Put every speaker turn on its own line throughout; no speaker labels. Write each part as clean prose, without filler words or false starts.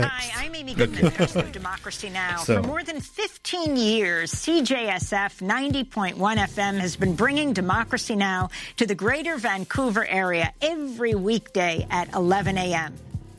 Hi, I'm Amy Goodman, host of Democracy Now! For more than 15 years, CJSF 90.1 FM has been bringing Democracy Now! To the greater Vancouver area every weekday at 11 a.m.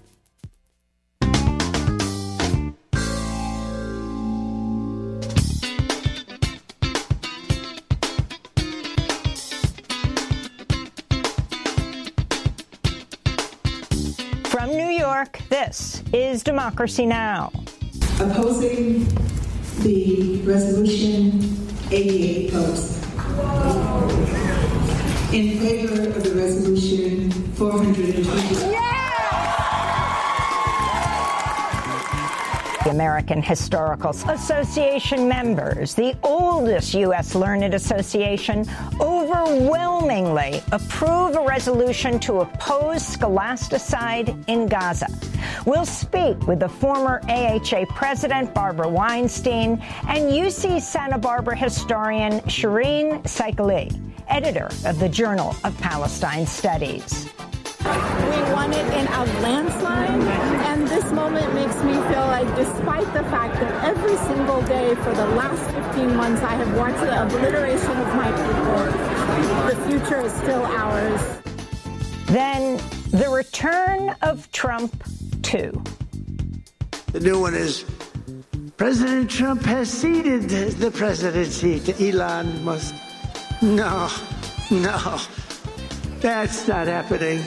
From New York, this is Democracy Now!
Opposing the resolution, 88 votes. In favor of the resolution, 420.
The American Historical Association members, the oldest U.S. learned association, overwhelmingly approve a resolution to oppose scholasticide in Gaza. We'll speak with the former AHA president, Barbara Weinstein, and UC Santa Barbara historian Shireen Saikali, editor of the Journal of Palestine Studies.
We won it in a landslide, and this moment makes me feel like, despite the fact that every single day for the last 15 months I have watched the obliteration of my people, the future is still ours.
Then the return of Trump 2.
The new one is President Trump has ceded the presidency to Elon Musk. No, that's not happening.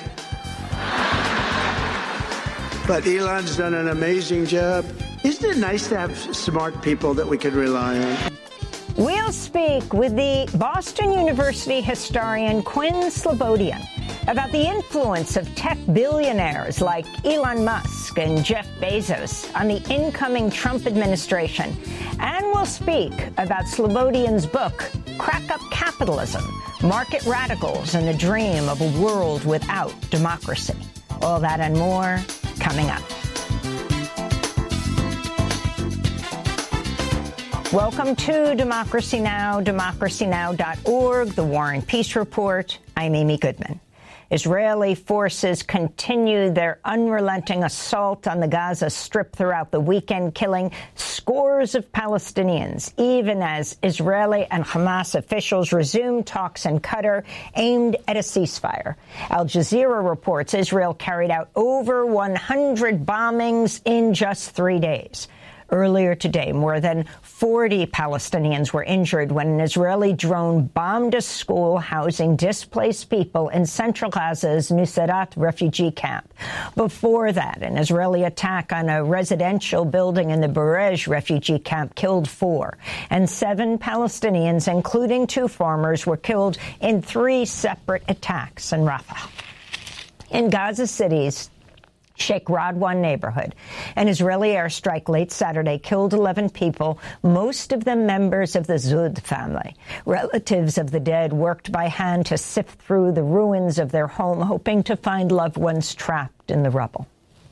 But Elon's done an amazing job. Isn't it nice to have smart people that we can rely on?
We'll speak with the Boston University historian Quinn Slobodian about the influence of tech billionaires like Elon Musk and Jeff Bezos on the incoming Trump administration. And we'll speak about Slobodian's book, Crack Up Capitalism, Market Radicals and the Dream of a World Without Democracy. All that and more coming up. Welcome to Democracy Now!, democracynow.org, the War and Peace Report. I'm Amy Goodman. Israeli forces continue their unrelenting assault on the Gaza Strip throughout the weekend, killing scores of Palestinians, even as Israeli and Hamas officials resume talks in Qatar aimed at a ceasefire. Al Jazeera reports Israel carried out over 100 bombings in just 3 days. Earlier today, more than 40 Palestinians were injured when an Israeli drone bombed a school housing displaced people in central Gaza's Nuseirat refugee camp. Before that, an Israeli attack on a residential building in the Barej refugee camp killed 4, and 7 Palestinians, including 2 farmers, were killed in 3 separate attacks in Rafah. In Gaza City's Sheikh Radwan neighborhood, an Israeli airstrike late Saturday killed 11 people, most of them members of the Zud family. Relatives of the dead worked by hand to sift through the ruins of their home, hoping to find loved ones trapped in the rubble.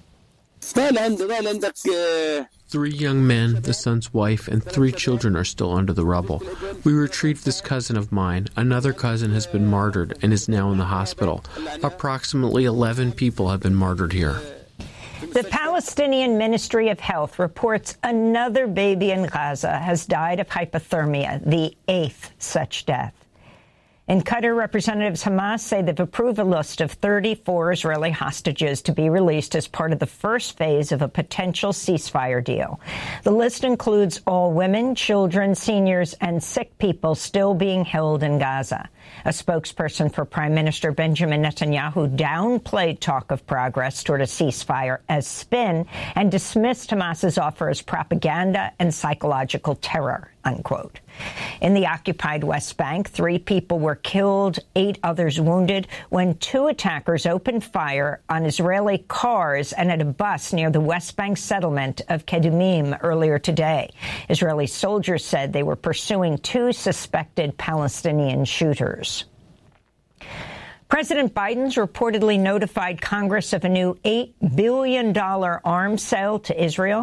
3 young men, the son's wife, and 3 children are still under the rubble. We retrieved this cousin of mine. Another cousin has been martyred and is now in the hospital. Approximately 11 people have been martyred here.
The Palestinian Ministry of Health reports another baby in Gaza has died of hypothermia, the 8th such death. In Qatar, representatives Hamas say they've approved a list of 34 Israeli hostages to be released as part of the first phase of a potential ceasefire deal. The list includes all women, children, seniors, and sick people still being held in Gaza. A spokesperson for Prime Minister Benjamin Netanyahu downplayed talk of progress toward a ceasefire as spin and dismissed Hamas's offer as propaganda and psychological terror, unquote. In the occupied West Bank, 3 people were killed, 8 others wounded, when 2 attackers opened fire on Israeli cars and at a bus near the West Bank settlement of Kedumim earlier today. Israeli soldiers said they were pursuing 2 suspected Palestinian shooters. President Biden's reportedly notified Congress of a new $8 billion arms sale to Israel.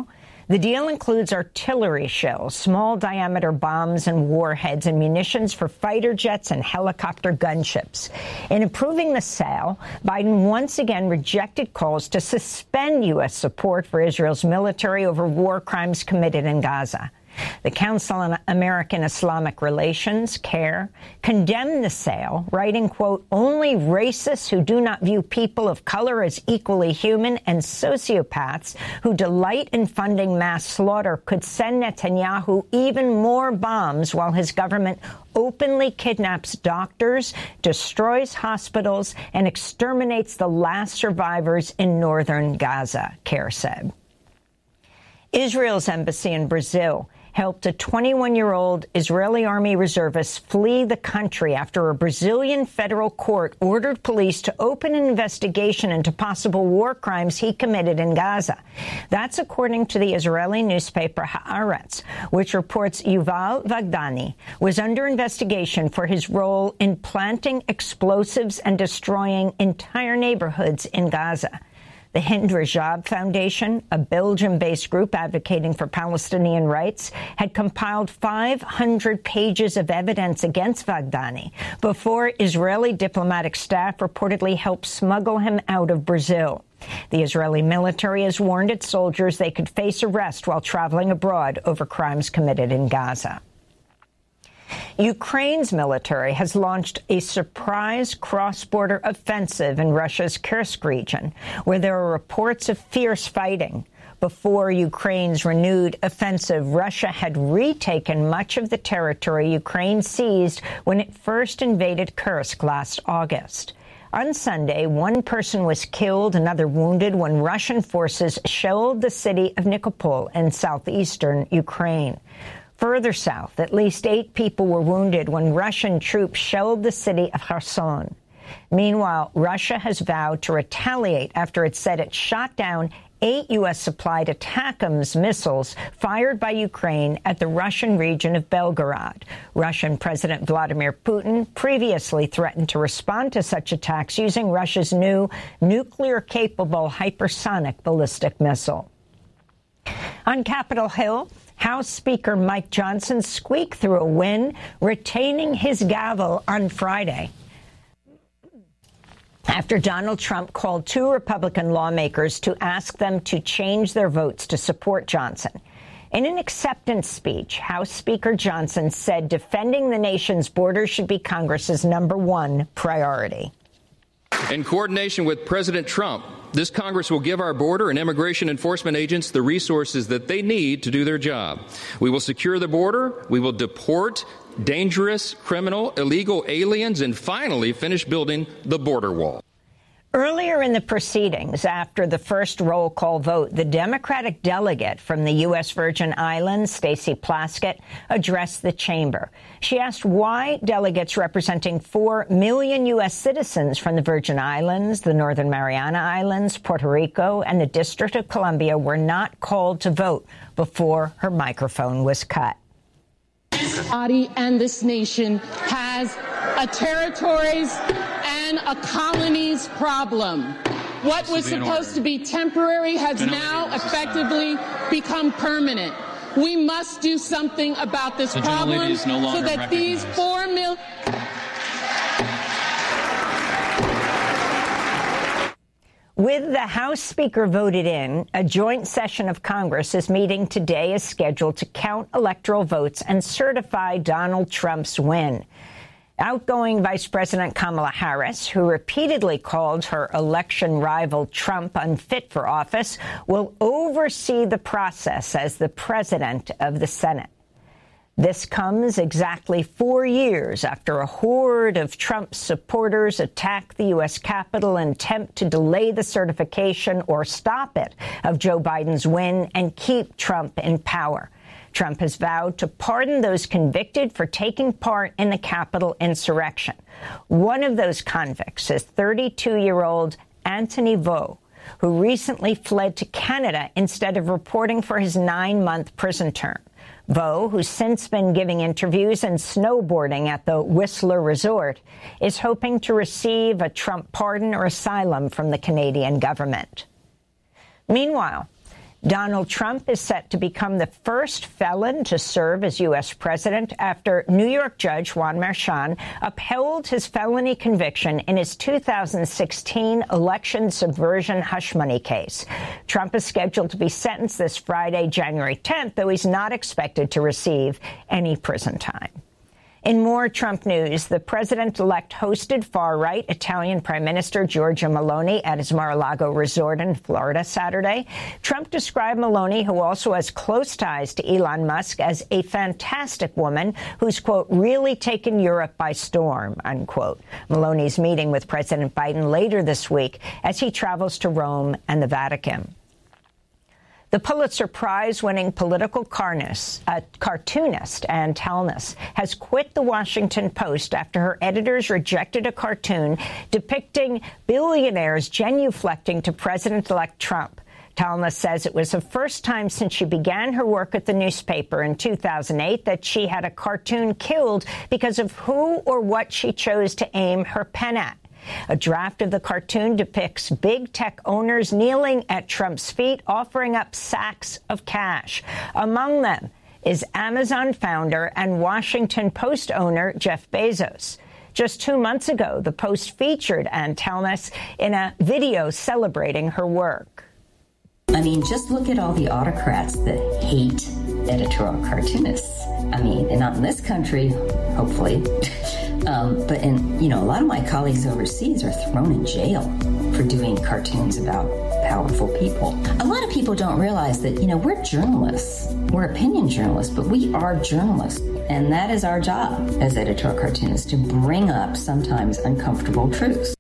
The deal includes artillery shells, small-diameter bombs and warheads, and munitions for fighter jets and helicopter gunships. In approving the sale, Biden once again rejected calls to suspend U.S. support for Israel's military over war crimes committed in Gaza. The Council on American Islamic Relations, CAIR, condemned the sale, writing, quote, "Only racists who do not view people of color as equally human and sociopaths who delight in funding mass slaughter could send Netanyahu even more bombs while his government openly kidnaps doctors, destroys hospitals, and exterminates the last survivors in northern Gaza," CAIR said. Israel's embassy in Brazil helped a 21-year-old Israeli army reservist flee the country after a Brazilian federal court ordered police to open an investigation into possible war crimes he committed in Gaza. That's according to the Israeli newspaper Haaretz, which reports Yuval Vagdani was under investigation for his role in planting explosives and destroying entire neighborhoods in Gaza. The Hind Rajab Foundation, a Belgium-based group advocating for Palestinian rights, had compiled 500 pages of evidence against Vagdani before Israeli diplomatic staff reportedly helped smuggle him out of Brazil. The Israeli military has warned its soldiers they could face arrest while traveling abroad over crimes committed in Gaza. Ukraine's military has launched a surprise cross-border offensive in Russia's Kursk region, where there are reports of fierce fighting. Before Ukraine's renewed offensive, Russia had retaken much of the territory Ukraine seized when it first invaded Kursk last August. On Sunday, one person was killed, another wounded, when Russian forces shelled the city of Nikopol in southeastern Ukraine. Further south, at least 8 people were wounded when Russian troops shelled the city of Kherson. Meanwhile, Russia has vowed to retaliate after it said it shot down 8 U.S.-supplied ATACMS missiles fired by Ukraine at the Russian region of Belgorod. Russian President Vladimir Putin previously threatened to respond to such attacks using Russia's new nuclear-capable hypersonic ballistic missile. On Capitol Hill, House Speaker Mike Johnson squeaked through a win, retaining his gavel on Friday after Donald Trump called 2 Republican lawmakers to ask them to change their votes to support Johnson. In an acceptance speech, House Speaker Johnson said defending the nation's borders should be Congress's #1 priority.
In coordination with President Trump, this Congress will give our border and immigration enforcement agents the resources that they need to do their job. We will secure the border, we will deport dangerous, criminal, illegal aliens, and finally finish building the border wall.
Earlier in the proceedings, after the first roll call vote, the Democratic delegate from the U.S. Virgin Islands, Stacey Plaskett, addressed the chamber. She asked why delegates representing 4 million U.S. citizens from the Virgin Islands, the Northern Mariana Islands, Puerto Rico, and the District of Columbia were not called to vote before her microphone was cut.
This body and this nation has a territories and a colonies problem. What was supposed to be temporary has now effectively become permanent. We must do something about this problem so that these 4 million...
With the House Speaker voted in, a joint session of Congress is meeting today is scheduled to count electoral votes and certify Donald Trump's win. Outgoing Vice President Kamala Harris, who repeatedly called her election rival Trump unfit for office, will oversee the process as the president of the Senate. This comes exactly 4 years after a horde of Trump's supporters attacked the U.S. Capitol and attempt to delay the certification or stop it of Joe Biden's win and keep Trump in power. Trump has vowed to pardon those convicted for taking part in the Capitol insurrection. One of those convicts is 32-year-old Anthony Vo, who recently fled to Canada instead of reporting for his 9-month prison term. Vo, who's since been giving interviews and snowboarding at the Whistler Resort, is hoping to receive a Trump pardon or asylum from the Canadian government. Meanwhile, Donald Trump is set to become the first felon to serve as U.S. president after New York Judge Juan Merchan upheld his felony conviction in his 2016 election subversion hush money case. Trump is scheduled to be sentenced this Friday, January 10th, though he's not expected to receive any prison time. In more Trump news, the president-elect hosted far-right Italian Prime Minister Giorgia Meloni at his Mar-a-Lago resort in Florida Saturday. Trump described Meloni, who also has close ties to Elon Musk, as a fantastic woman who's, quote, really taken Europe by storm, unquote. Meloni's meeting with President Biden later this week as he travels to Rome and the Vatican. The Pulitzer Prize-winning political cartoonist Ann Talniss has quit the Washington Post after her editors rejected a cartoon depicting billionaires genuflecting to President-elect Trump. Talniss says it was the first time since she began her work at the newspaper in 2008 that she had a cartoon killed because of who or what she chose to aim her pen at. A draft of the cartoon depicts big tech owners kneeling at Trump's feet, offering up sacks of cash. Among them is Amazon founder and Washington Post owner Jeff Bezos. Just 2 months ago, the Post featured Ann Talniss in a video celebrating her work.
I mean, just look at all the autocrats that hate editorial cartoonists. I mean, and not in this country, hopefully. But a lot of my colleagues overseas are thrown in jail for doing cartoons about powerful people. A lot of people don't realize that, we're journalists. We're opinion journalists, but we are journalists. And that is our job as editorial cartoonists, to bring up sometimes uncomfortable truths.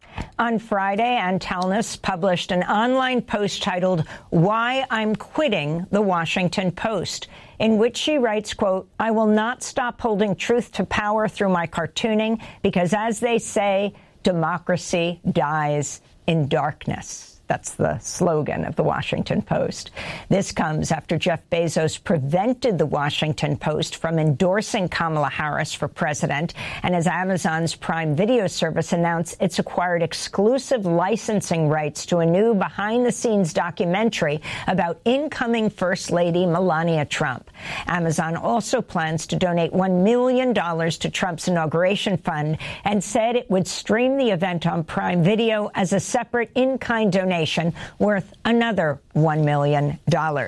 On Friday, Ann Talniss published an online post titled, "Why I'm Quitting the Washington Post," in which she writes, quote, "I will not stop holding truth to power through my cartooning because, as they say, democracy dies in darkness." That's the slogan of the Washington Post. This comes after Jeff Bezos prevented the Washington Post from endorsing Kamala Harris for president, and as Amazon's Prime Video service announced it's acquired exclusive licensing rights to a new behind-the-scenes documentary about incoming First Lady Melania Trump. Amazon also plans to donate $1 million to Trump's inauguration fund and said it would stream the event on Prime Video as a separate in-kind donation worth another $1 million.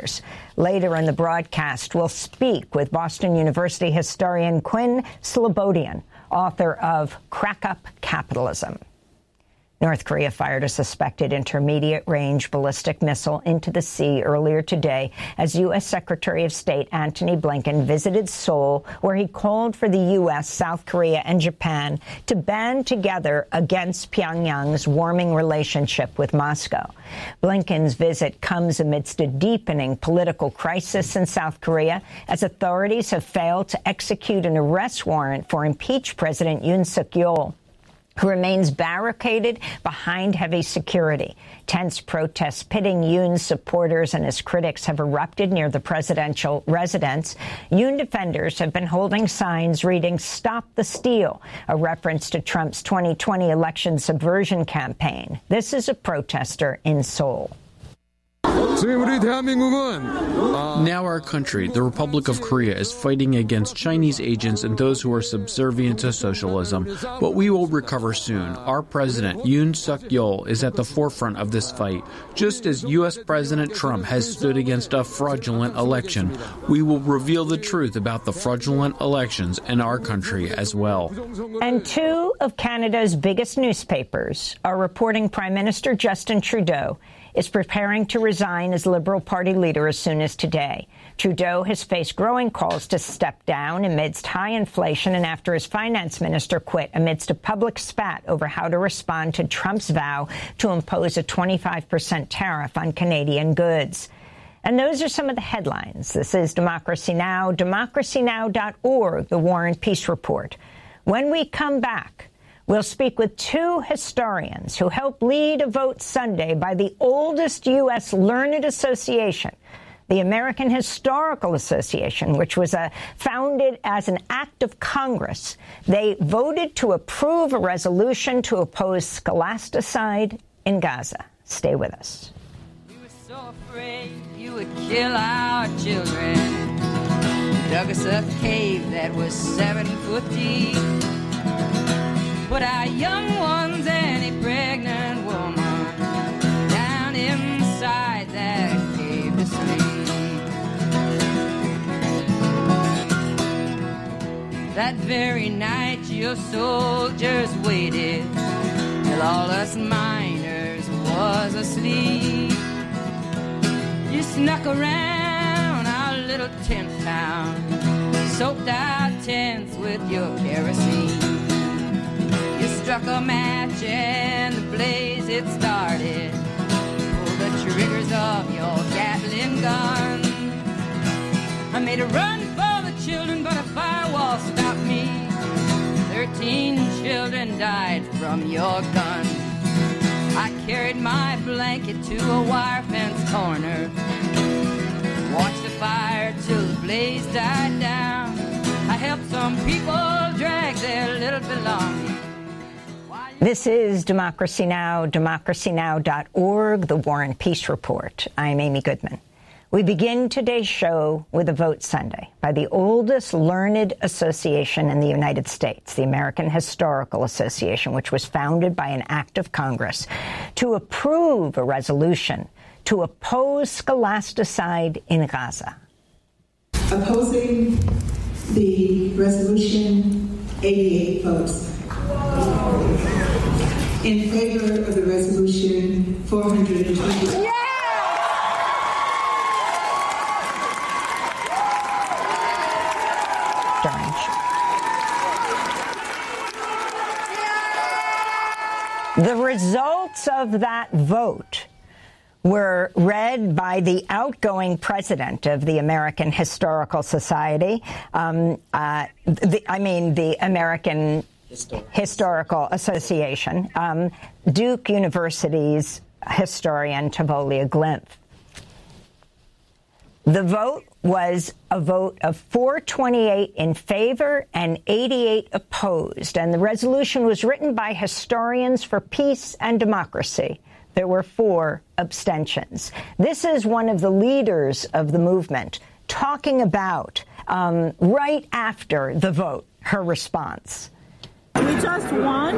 Later in the broadcast, we'll speak with Boston University historian Quinn Slobodian, author of Crack Up Capitalism. North Korea fired a suspected intermediate-range ballistic missile into the sea earlier today as U.S. Secretary of State Antony Blinken visited Seoul, where he called for the U.S., South Korea and Japan to band together against Pyongyang's warming relationship with Moscow. Blinken's visit comes amidst a deepening political crisis in South Korea as authorities have failed to execute an arrest warrant for impeached President Yoon Suk-yeol, who remains barricaded behind heavy security. Tense protests pitting Yoon's supporters and his critics have erupted near the presidential residence. Yoon defenders have been holding signs reading "Stop the Steal," a reference to Trump's 2020 election subversion campaign. This is a protester in Seoul.
Now our country, the Republic of Korea, is fighting against Chinese agents and those who are subservient to socialism. But we will recover soon. Our president, Yoon Suk-yeol, is at the forefront of this fight. Just as U.S. President Trump has stood against a fraudulent election, we will reveal the truth about the fraudulent elections in our country as well.
And two of Canada's biggest newspapers are reporting Prime Minister Justin Trudeau is preparing to resign as Liberal Party leader as soon as today. Trudeau has faced growing calls to step down amidst high inflation and after his finance minister quit amidst a public spat over how to respond to Trump's vow to impose a 25% tariff on Canadian goods. And those are some of the headlines. This is Democracy Now!, democracynow.org, the War and Peace Report. When we come back, we'll speak with two historians who helped lead a vote Sunday by the oldest U.S. learned association, the American Historical Association, which was founded as an act of Congress. They voted to approve a resolution to oppose scholasticide in Gaza. Stay with us.
So So afraid you would kill our children. Dug us a cave that was 7 foot deep. Put our young ones and a pregnant woman down inside that cave to sleep. That very night your soldiers waited till all us miners was asleep. You snuck around our little tent town, soaked our tents with your kerosene. You struck a match and the blaze it started. Pulled the triggers of your Gatling gun. I made a run for the children, but a firewall stopped me. 13 children died from your gun. I carried my blanket to a wire fence corner. Watched the fire till the blaze died down. I helped some people drag their little belongings.
This is Democracy Now!, democracynow.org, the War and Peace Report. I'm Amy Goodman. We begin today's show with a vote Sunday by the oldest learned association in the United States, the American Historical Association, which was founded by an act of Congress to approve a resolution to oppose scholasticide in Gaza.
Opposing the resolution, 88 votes. In favor of the resolution, 420.
Yeah! The results of that vote were read by the outgoing president of the American Historical Society, the American Historical Association, Duke University's historian Tavolia Glimpf. The vote was a vote of 428 in favor and 88 opposed, and the resolution was written by Historians for Peace and Democracy. There were 4 abstentions. This is one of the leaders of the movement talking about, right after the vote, her response.
We just won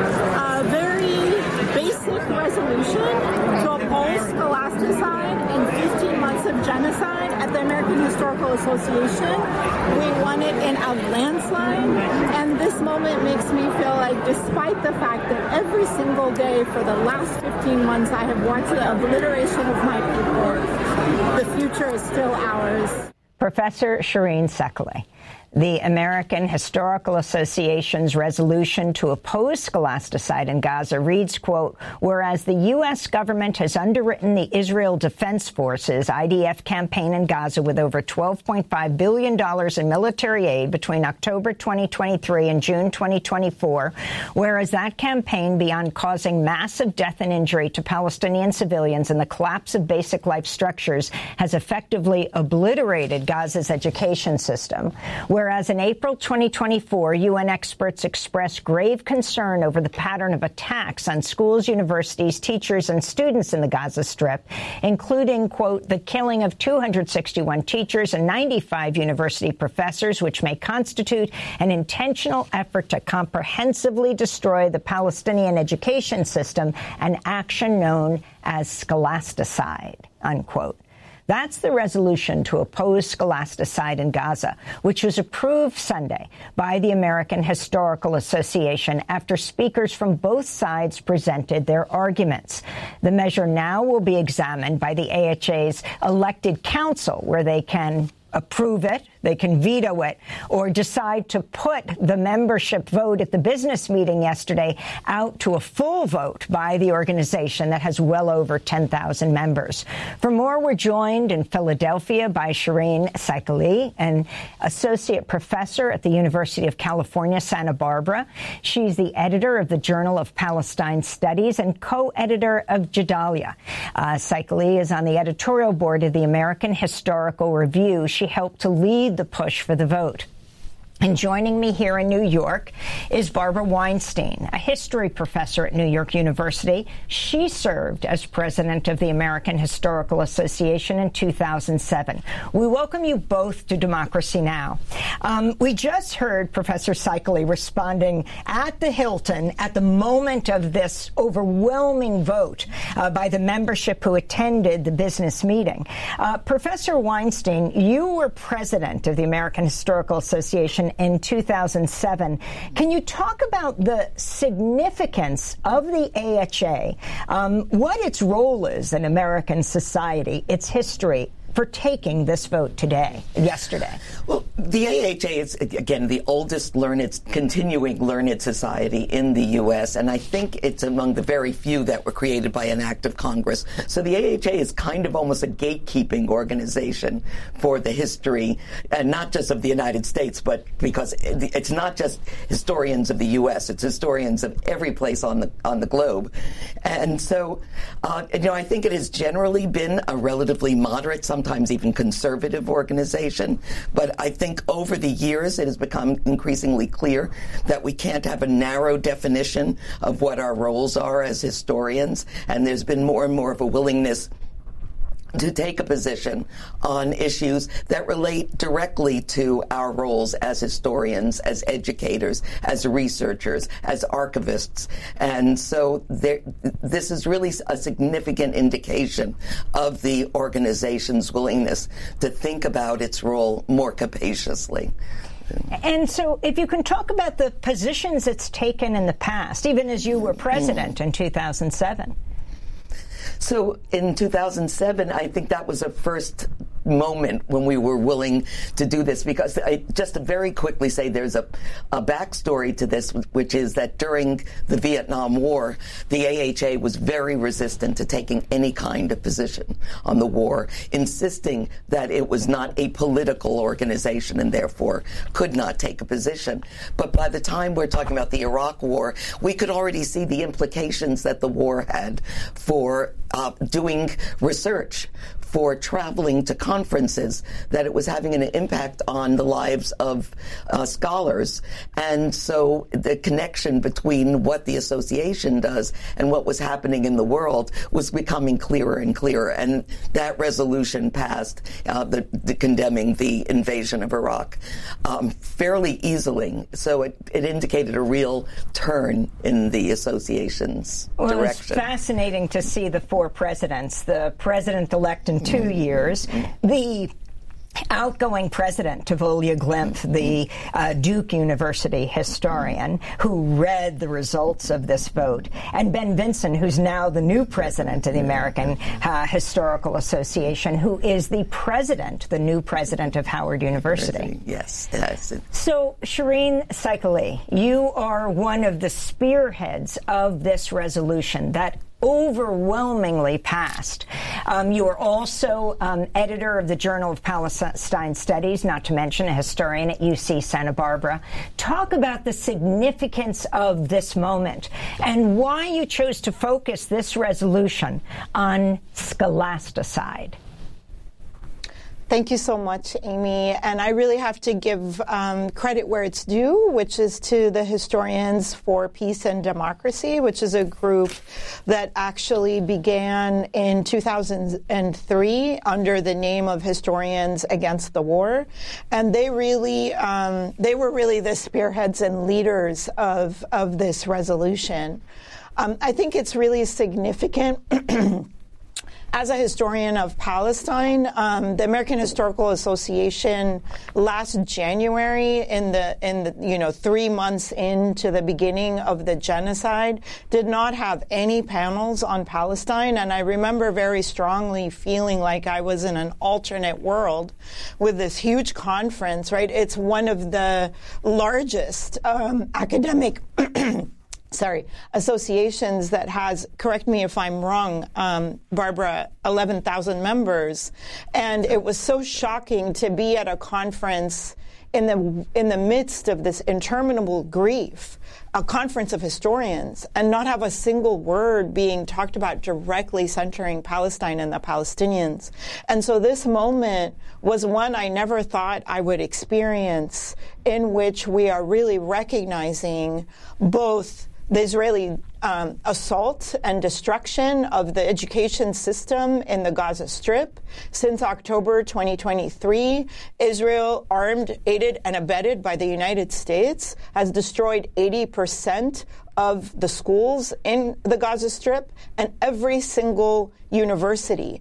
a very basic resolution to oppose scholasticide and 15 months of genocide at the American Historical Association. We won it in a landslide, and this moment makes me feel like, despite the fact that every single day for the last 15 months I have watched the obliteration of my people, the future is still ours.
Professor Shireen Sekaly. The American Historical Association's resolution to oppose scholasticide in Gaza reads, quote, whereas the U.S. government has underwritten the Israel Defense Forces, IDF, campaign in Gaza with over $12.5 billion in military aid between October 2023 and June 2024, whereas that campaign, beyond causing massive death and injury to Palestinian civilians and the collapse of basic life structures, has effectively obliterated Gaza's education system, whereas in April 2024, UN experts expressed grave concern over the pattern of attacks on schools, universities, teachers, and students in the Gaza Strip, including, quote, the killing of 261 teachers and 95 university professors, which may constitute an intentional effort to comprehensively destroy the Palestinian education system, an action known as scholasticide, unquote. That's the resolution to oppose scholasticide in Gaza, which was approved Sunday by the American Historical Association after speakers from both sides presented their arguments. The measure now will be examined by the AHA's elected council, where they can approve it, they can veto it, or decide to put the membership vote at the business meeting yesterday out to a full vote by the organization that has well over 10,000 members. For more, we're joined in Philadelphia by Shireen Sekaly, an associate professor at the University of California, Santa Barbara. She's the editor of the Journal of Palestine Studies and co-editor of Jadalia. Sekaly is on the editorial board of the American Historical Review. She helped to lead the push for the vote. And joining me here in New York is Barbara Weinstein, a history professor at New York University. She served as president of the American Historical Association in 2007. We welcome you both to Democracy Now! We just heard Professor Saikali responding at the Hilton at the moment of this overwhelming vote by the membership who attended the business meeting. Professor Weinstein, you were president of the American Historical Association in 2007. Can you talk about the significance of the AHA, what its role is in American society, its history, for taking this vote yesterday? Well,
the AHA is, again, the oldest continuing learned society in the U.S., and I think it's among the very few that were created by an act of Congress. So the AHA is kind of almost a gatekeeping organization for the history, and not just of the United States, but because it's not just historians of the U.S., it's historians of every place on the globe. And so, I think it has generally been a relatively moderate, sometimes even conservative organization. But I think over the years it has become increasingly clear that we can't have a narrow definition of what our roles are as historians. And there's been more and more of a willingness to take a position on issues that relate directly to our roles as historians, as educators, as researchers, as archivists. And so this is really a significant indication of the organization's willingness to think about its role more capaciously.
And so if you can talk about the positions it's taken in the past, even as you were president in 2007.
So in 2007, I think that was a first moment when we were willing to do this, because just to very quickly say there's a backstory to this, which is that during the Vietnam War, the AHA was very resistant to taking any kind of position on the war, insisting that it was not a political organization and therefore could not take a position. But by the time we're talking about the Iraq War, we could already see the implications that the war had for doing research, for traveling to conferences, that it was having an impact on the lives of scholars. And so the connection between what the association does and what was happening in the world was becoming clearer and clearer. And that resolution passed, the condemning the invasion of Iraq, fairly easily. So it indicated a real turn in the association's direction.
It's fascinating to see the four presidents, the president-elect in 2 years, the outgoing president, Tvolia Glemp, the Duke University historian who read the results of this vote, and Ben Vinson, who's now the new president of the American Historical Association, who is the new president of Howard University.
Yes.
So, Shireen Saikali, you are one of the spearheads of this resolution that overwhelmingly passed. You are also editor of the Journal of Palestine Studies, not to mention a historian at UC Santa Barbara. Talk about the significance of this moment and why you chose to focus this resolution on scholasticide.
Thank you so much, Amy. And I really have to give credit where it's due, which is to the Historians for Peace and Democracy, which is a group that actually began in 2003 under the name of Historians Against the War. And they were really the spearheads and leaders of this resolution. I think it's really significant. As a historian of Palestine, the American Historical Association last January, in the 3 months into the beginning of the genocide, did not have any panels on Palestine. And I remember very strongly feeling like I was in an alternate world with this huge conference, right? It's one of the largest academic associations that has, correct me if I'm wrong, Barbara, 11,000 members. And it was so shocking to be at a conference in the midst of this interminable grief, a conference of historians, and not have a single word being talked about directly centering Palestine and the Palestinians. And so this moment was one I never thought I would experience, in which we are really recognizing both the Israeli assault and destruction of the education system in the Gaza Strip. Since October 2023, Israel, armed, aided, and abetted by the United States, has destroyed 80% of the schools in the Gaza Strip and every single university.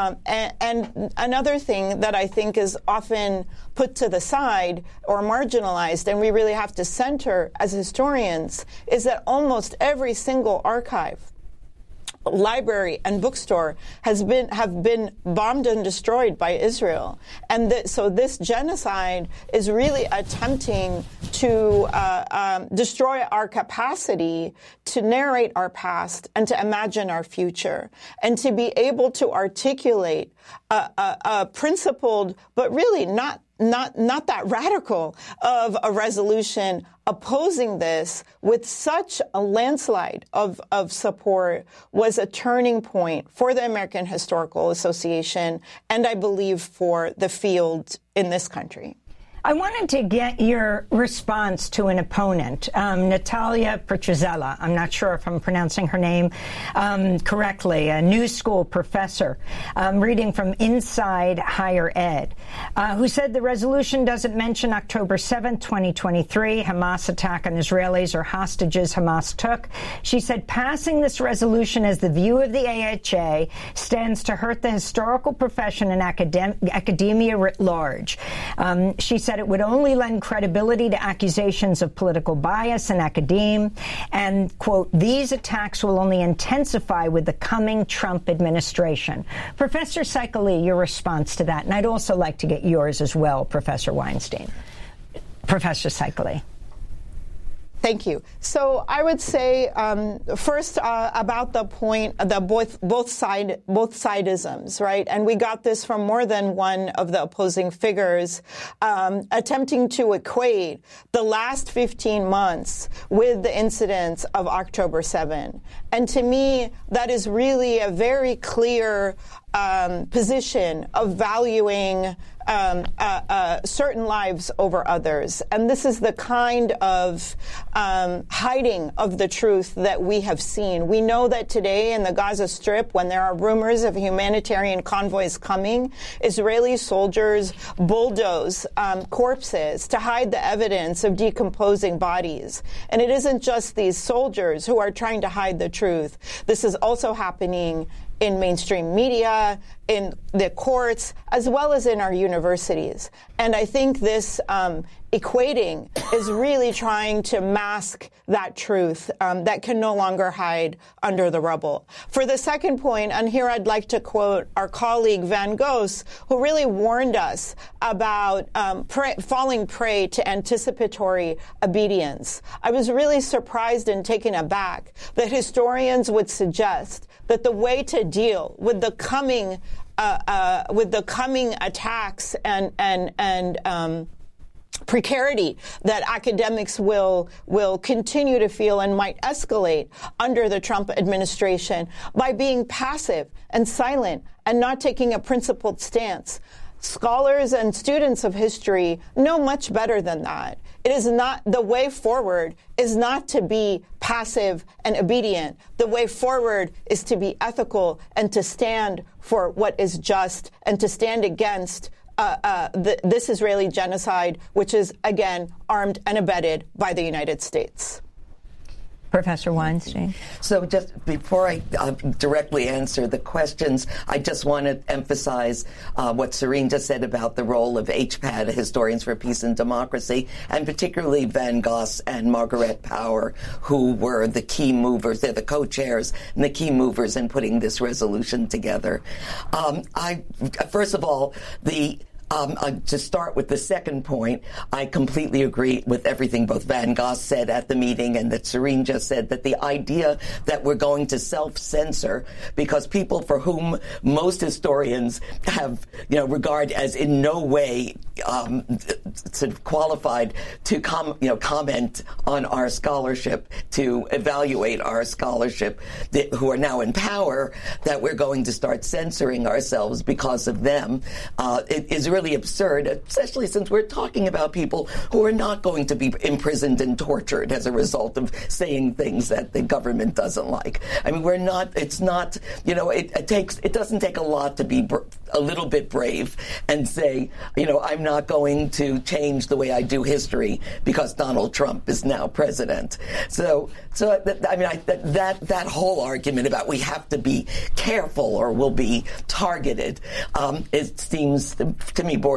And another thing that I think is often put to the side or marginalized, and we really have to center as historians, is that almost every single archive, library, and bookstore have been bombed and destroyed by Israel. And so this genocide is really attempting to destroy our capacity to narrate our past and to imagine our future, and to be able to articulate a principled, but really not that radical of a resolution opposing this with such a landslide of support was a turning point for the American Historical Association, and I believe for the field in this country.
I wanted to get your response to an opponent, Natalia Petrzela. I'm not sure if I'm pronouncing her name correctly, a New School professor, reading from Inside Higher Ed, who said the resolution doesn't mention October 7th, 2023, Hamas attack on Israelis or hostages Hamas took. She said passing this resolution as the view of the AHA stands to hurt the historical profession and academia writ large. She said it would only lend credibility to accusations of political bias in academia, and, quote, these attacks will only intensify with the coming Trump administration. Professor Saikel-Lee, your response to that, and I'd also like to get yours as well, Professor Weinstein. Professor Saikel-Lee.
Thank you. So I would say first about the point, the both sidisms, right? And we got this from more than one of the opposing figures, attempting to equate the last 15 months with the incidents of October 7. And to me, that is really a very clear position of valuing certain lives over others. And this is the kind of hiding of the truth that we have seen. We know that today in the Gaza Strip, when there are rumors of humanitarian convoys coming, Israeli soldiers bulldoze corpses to hide the evidence of decomposing bodies. And it isn't just these soldiers who are trying to hide the truth. This is also happening in mainstream media, in the courts, as well as in our universities. And I think this equating is really trying to mask that truth that can no longer hide under the rubble. For the second point, and here I'd like to quote our colleague Van Goes, who really warned us about falling prey to anticipatory obedience. I was really surprised and taken aback that historians would suggest that the way to deal with the coming attacks and precarity that academics will continue to feel and might escalate under the Trump administration by being passive and silent and not taking a principled stance. Scholars and students of history know much better than that. It is not, the way forward is not to be passive and obedient. The way forward is to be ethical and to stand for what is just and to stand against this Israeli genocide, which is, again, armed and abetted by the United States.
Professor Weinstein.
So just before I directly answer the questions, I just want to emphasize what Serene just said about the role of HPAD, Historians for Peace and Democracy, and particularly Van Goss and Margaret Power, who were the key movers. They're the co-chairs and the key movers in putting this resolution together. First of all, the To start with the second point, I completely agree with everything both Van Goss said at the meeting and that Serene just said, that the idea that we're going to self-censor because people for whom most historians have, regard as in no way sort of qualified to comment on our scholarship, to evaluate our scholarship, who are now in power, that we're going to start censoring ourselves because of them. It is really absurd, especially since we're talking about people who are not going to be imprisoned and tortured as a result of saying things that the government doesn't like. I mean, it's not, it doesn't take a lot to be a little bit brave and say, I'm not going to change the way I do history because Donald Trump is now president. So that whole argument about we have to be careful or we'll be targeted, it seems to me